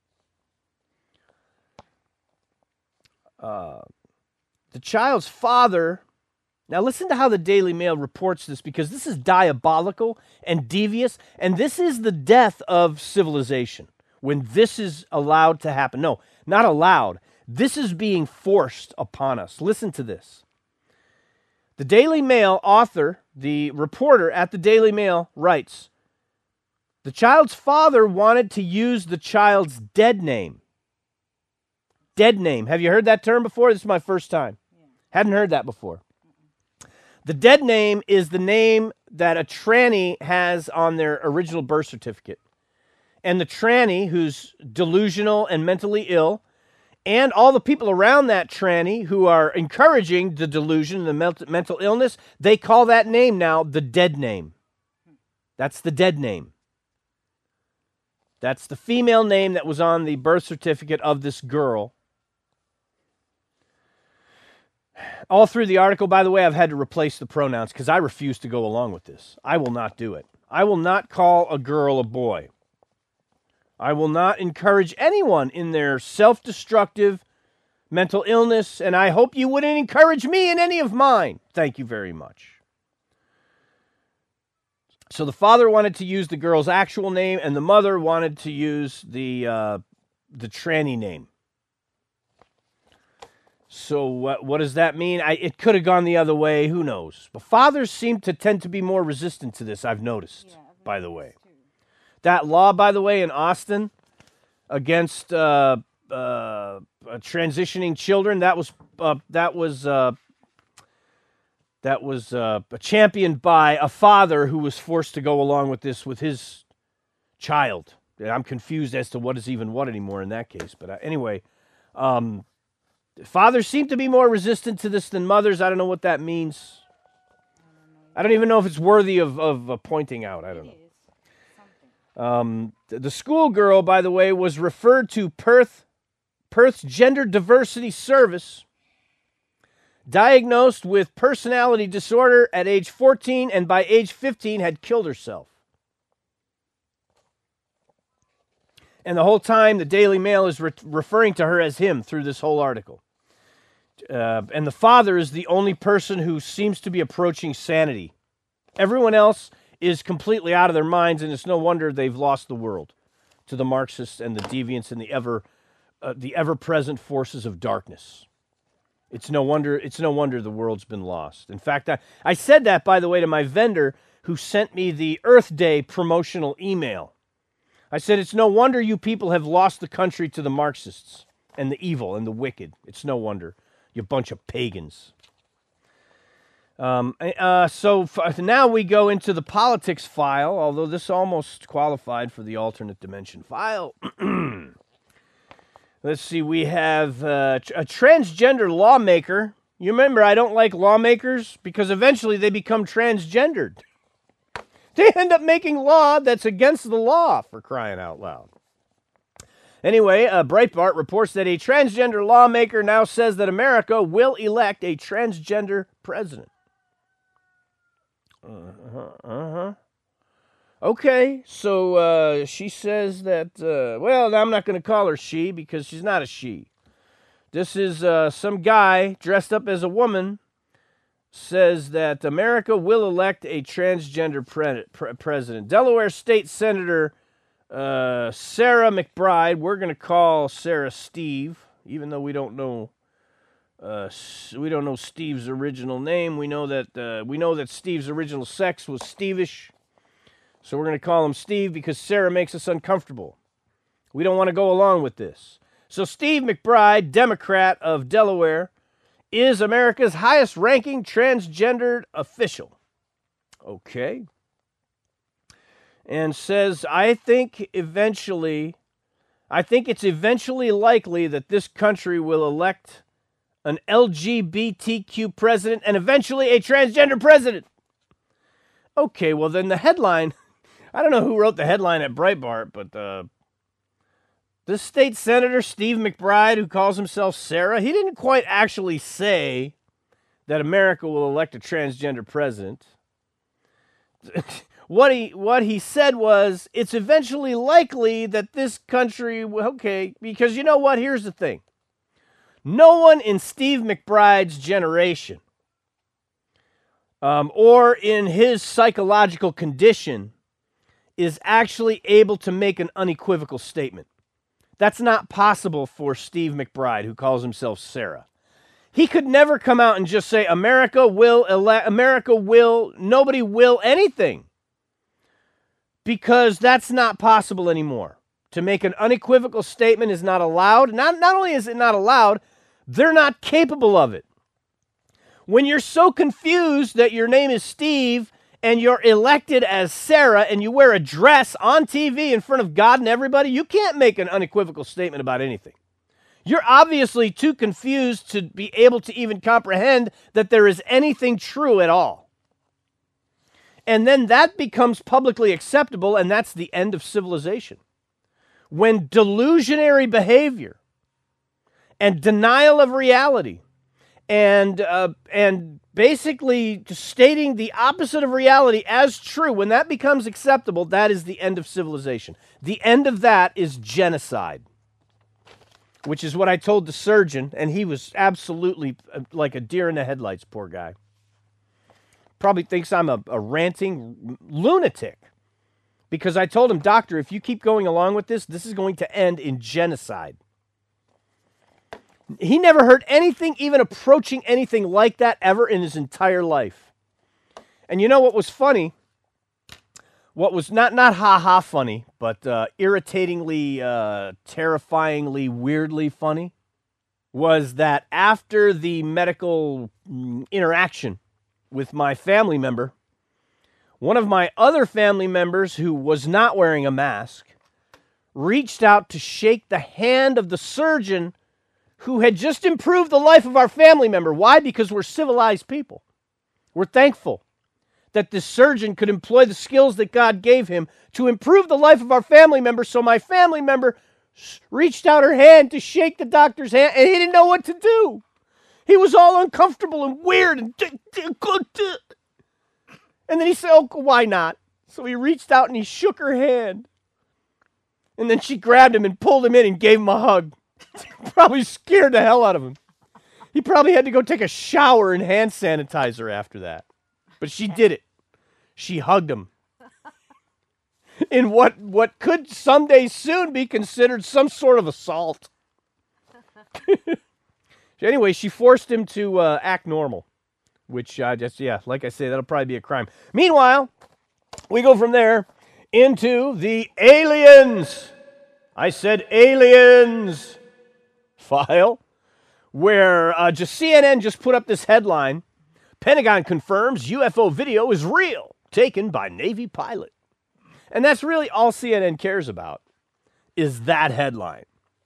The child's father, now listen to how the Daily Mail reports this, because this is diabolical and devious, and this is the death of civilization when this is allowed to happen. No, not allowed. This is being forced upon us. Listen to this. The Daily Mail author, the reporter at the Daily Mail, writes, the child's father wanted to use the child's dead name. Dead name. Have you heard that term before? This is my first time. Hadn't heard that before. The dead name is the name that a tranny has on their original birth certificate. And the tranny, who's delusional and mentally ill, and all the people around that tranny who are encouraging the delusion and the mental illness, they call that name now the dead name. That's the dead name. That's the female name that was on the birth certificate of this girl. All through the article, by the way, I've had to replace the pronouns because I refuse to go along with this. I will not do it. I will not call a girl a boy. I will not encourage anyone in their self-destructive mental illness, and I hope you wouldn't encourage me in any of mine. Thank you very much. So the father wanted to use the girl's actual name, and the mother wanted to use the tranny name. So what does that mean? It could have gone the other way. Who knows? But fathers seem to tend to be more resistant to this, I've noticed, by the way. That law, by the way, in Austin against transitioning children, that was championed by a father who was forced to go along with this with his child. I'm confused as to what is even what anymore in that case. But anyway, fathers seem to be more resistant to this than mothers. I don't know what that means. I don't even know if it's worthy of pointing out. I don't know. The schoolgirl, by the way, was referred to Perth's Gender Diversity Service, diagnosed with personality disorder at age 14, and by age 15 had killed herself. And the whole time, the Daily Mail is referring to her as him through this whole article. And the father is the only person who seems to be approaching sanity. Everyone else is completely out of their minds, and it's no wonder they've lost the world to the Marxists and the deviants and the ever-present forces of darkness. It's no wonder the world's been lost. In fact, I said that, by the way, to my vendor who sent me the Earth Day promotional email. I said, it's no wonder you people have lost the country to the Marxists and the evil and the wicked. It's no wonder. You bunch of pagans. So now we go into the politics file, although this almost qualified for the alternate dimension file. Let's see, we have a transgender lawmaker. You remember, I don't like lawmakers because eventually they become transgendered. They end up making law that's against the law, for crying out loud. Anyway, Breitbart reports that a transgender lawmaker now says that America will elect a transgender president. Okay, so she says that, well, I'm not going to call her she because she's not a she. This is some guy dressed up as a woman says that America will elect a transgender president. Delaware State Senator Sarah McBride, we're going to call Sarah Steve, even though we don't know Steve's original name. We know that Steve's original sex was Steve-ish. So we're going to call him Steve because Sarah makes us uncomfortable. We don't want to go along with this. So Steve McBride, Democrat of Delaware, is America's highest-ranking transgendered official. Okay. And says, I think it's eventually likely that this country will elect an LGBTQ president and eventually a transgender president. Okay, well then the headline, I don't know who wrote the headline at Breitbart, but this state senator, Steve McBride, who calls himself Sarah, he didn't quite actually say that America will elect a transgender president. What he said was, it's eventually likely that this country, okay, because you know what? Here's the thing. No one in Steve McBride's generation or in his psychological condition is actually able to make an unequivocal statement. That's not possible for Steve McBride, who calls himself Sarah. He could never come out and just say, nobody will anything. Because that's not possible anymore. To make an unequivocal statement is not allowed. Not only is it not allowed, they're not capable of it. When you're so confused that your name is Steve and you're elected as Sarah and you wear a dress on TV in front of God and everybody, you can't make an unequivocal statement about anything. You're obviously too confused to be able to even comprehend that there is anything true at all. And then that becomes publicly acceptable, and that's the end of civilization. When delusionary behavior and denial of reality and basically stating the opposite of reality as true, when that becomes acceptable, that is the end of civilization. The end of that is genocide, which is what I told the surgeon, and he was absolutely like a deer in the headlights, poor guy. Probably thinks I'm a ranting lunatic because I told him, doctor, if you keep going along with this, this is going to end in genocide. He never heard anything even approaching anything like that ever in his entire life. And you know what was funny? What was not ha-ha funny, but irritatingly, terrifyingly, weirdly funny was that after the medical interaction with my family member, one of my other family members who was not wearing a mask reached out to shake the hand of the surgeon who had just improved the life of our family member. Why? Because we're civilized people. We're thankful that this surgeon could employ the skills that God gave him to improve the life of our family member. So my family member reached out her hand to shake the doctor's hand, and he didn't know what to do. He was all uncomfortable and weird. And then he said, oh, why not? So he reached out and he shook her hand. And then she grabbed him and pulled him in and gave him a hug. Probably scared the hell out of him. He probably had to go take a shower and hand sanitizer after that. But she did it. She hugged him. In what could someday soon be considered some sort of assault. Anyway, she forced him to act normal. Which, like I say, that'll probably be a crime. Meanwhile, we go from there into the aliens. I said aliens file, where CNN just put up this headline. Pentagon confirms UFO video is real, taken by Navy pilot. And that's really all CNN cares about, is that headline.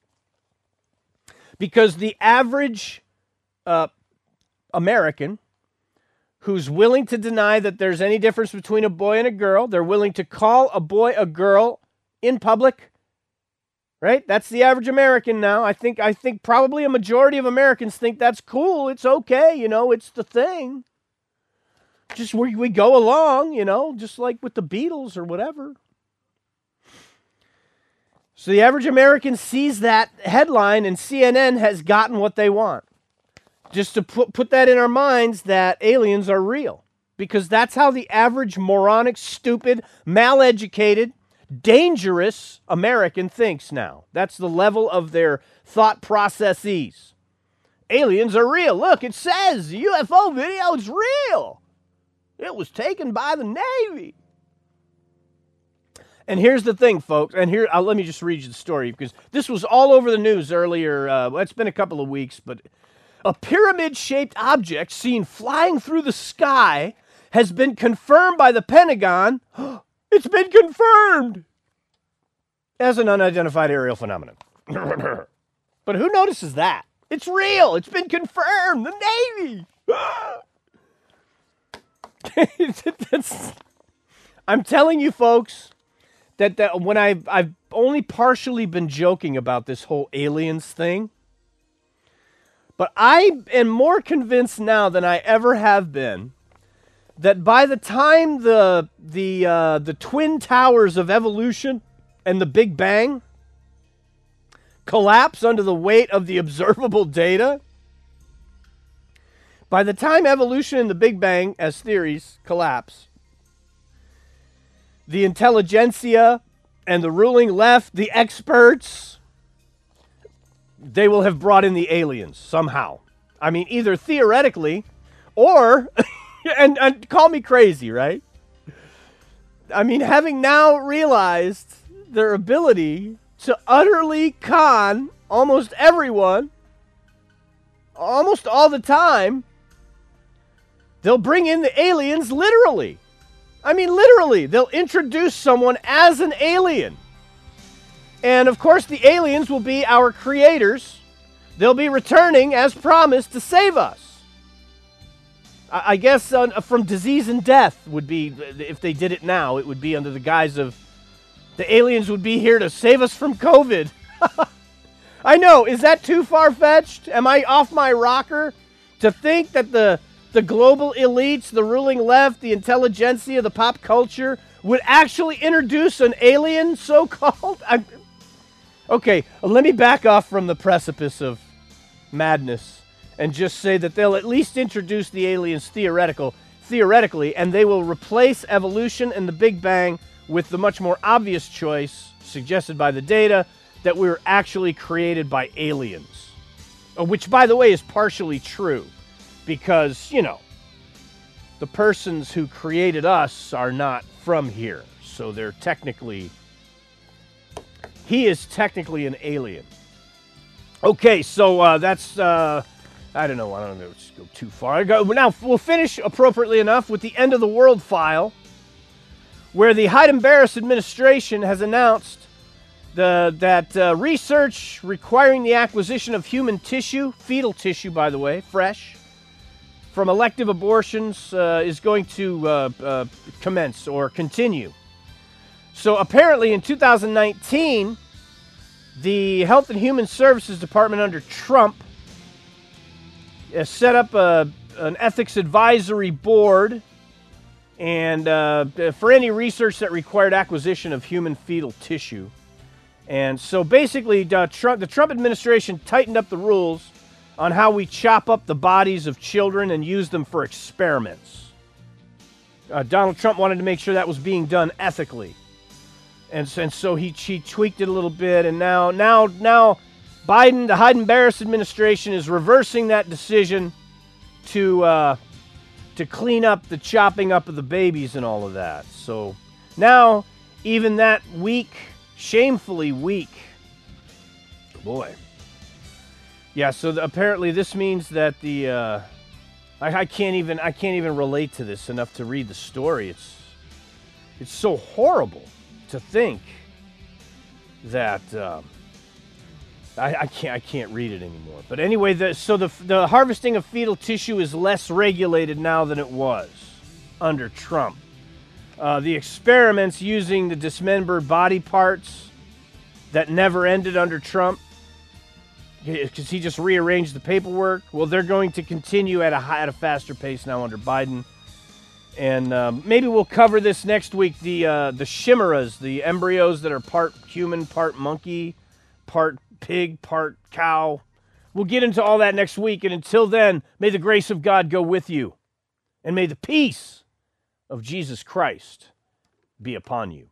Because the average American who's willing to deny that there's any difference between a boy and a girl, they're willing to call a boy a girl in public, right? That's the average American now. I think probably a majority of Americans think that's cool. It's okay, it's the thing. Just we go along, just like with the Beatles or whatever. So the average American sees that headline and CNN has gotten what they want. Just to put that in our minds that aliens are real. Because that's how the average moronic, stupid, maleducated, dangerous American thinks now. That's the level of their thought processes. Aliens are real. Look, it says the UFO video is real. It was taken by the Navy. And here's the thing, folks. And here, let me just read you the story. Because this was all over the news earlier. It's been a couple of weeks, but... A pyramid-shaped object seen flying through the sky has been confirmed by the Pentagon. It's been confirmed as an unidentified aerial phenomenon. But who notices that? It's real. It's been confirmed. The Navy. I'm telling you, folks, that when I've only partially been joking about this whole aliens thing. But I am more convinced now than I ever have been that by the time the twin towers of evolution and the Big Bang collapse under the weight of the observable data, by the time evolution and the Big Bang as theories collapse, the intelligentsia and the ruling left, the experts, they will have brought in the aliens somehow. I mean, either theoretically or, and call me crazy, right? I mean, having now realized their ability to utterly con almost everyone, almost all the time, they'll bring in the aliens literally. I mean, literally, they'll introduce someone as an alien. And, of course, the aliens will be our creators. They'll be returning, as promised, to save us. I guess from disease and death would be, if they did it now, it would be under the guise of the aliens would be here to save us from COVID. I know, is that too far-fetched? Am I off my rocker to think that the global elites, the ruling left, the intelligentsia, the pop culture would actually introduce an alien, so-called? Okay, let me back off from the precipice of madness and just say that they'll at least introduce the aliens theoretically, and they will replace evolution and the Big Bang with the much more obvious choice suggested by the data that we were actually created by aliens. Which, by the way, is partially true because, the persons who created us are not from here, so they're technically... He is technically an alien. Okay, so that's, I don't know, let's go too far. Now, we'll finish appropriately enough with the end of the world file, where the Hyde-Barris administration has announced that research requiring the acquisition of human tissue, fetal tissue, by the way, fresh, from elective abortions is going to commence or continue. So apparently in 2019, the Health and Human Services Department under Trump set up an ethics advisory board and for any research that required acquisition of human fetal tissue. And so basically, the Trump administration tightened up the rules on how we chop up the bodies of children and use them for experiments. Donald Trump wanted to make sure that was being done ethically. And so he tweaked it a little bit, and now Biden, the Biden-Harris administration, is reversing that decision to clean up the chopping up of the babies and all of that. So now, even that weak, shamefully weak, boy. Yeah. So apparently, this means that the I can't even relate to this enough to read the story. It's so horrible to think that I can't read it anymore. But anyway, the harvesting of fetal tissue is less regulated now than it was under Trump. The experiments using the dismembered body parts that never ended under Trump, because he just rearranged the paperwork. Well, they're going to continue at a faster pace now under Biden. And maybe we'll cover this next week. The chimeras, the embryos that are part human, part monkey, part pig, part cow. We'll get into all that next week. And until then, may the grace of God go with you. And may the peace of Jesus Christ be upon you.